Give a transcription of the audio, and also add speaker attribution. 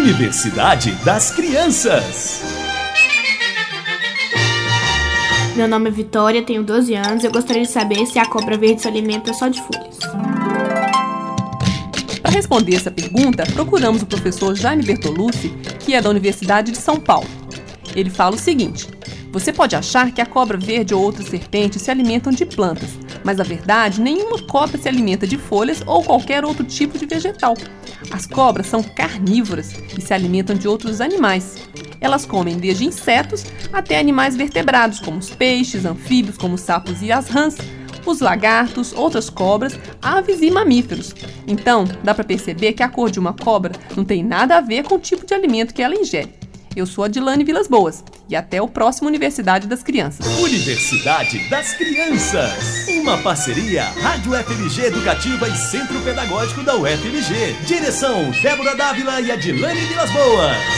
Speaker 1: Universidade das Crianças.
Speaker 2: Meu nome é Vitória, tenho 12 anos e eu gostaria de saber se a cobra verde se alimenta só de folhas.
Speaker 3: Para responder essa pergunta, procuramos o professor Jaime Bertolucci, que é da Universidade de São Paulo. Ele fala o seguinte: você pode achar que a cobra verde ou outras serpentes se alimentam de plantas, mas na verdade nenhuma cobra se alimenta de folhas ou qualquer outro tipo de vegetal. As cobras são carnívoras e se alimentam de outros animais. Elas comem desde insetos até animais vertebrados, como os peixes, anfíbios, como os sapos e as rãs, os lagartos, outras cobras, aves e mamíferos. Então, dá para perceber que a cor de uma cobra não tem nada a ver com o tipo de alimento que ela ingere. Eu sou a Dilane Vilas Boas e até o próximo Universidade das Crianças.
Speaker 1: Universidade das Crianças. Uma parceria Rádio FMG Educativa e Centro Pedagógico da UFMG. Direção Débora Dávila e Adilane Vilas Boas.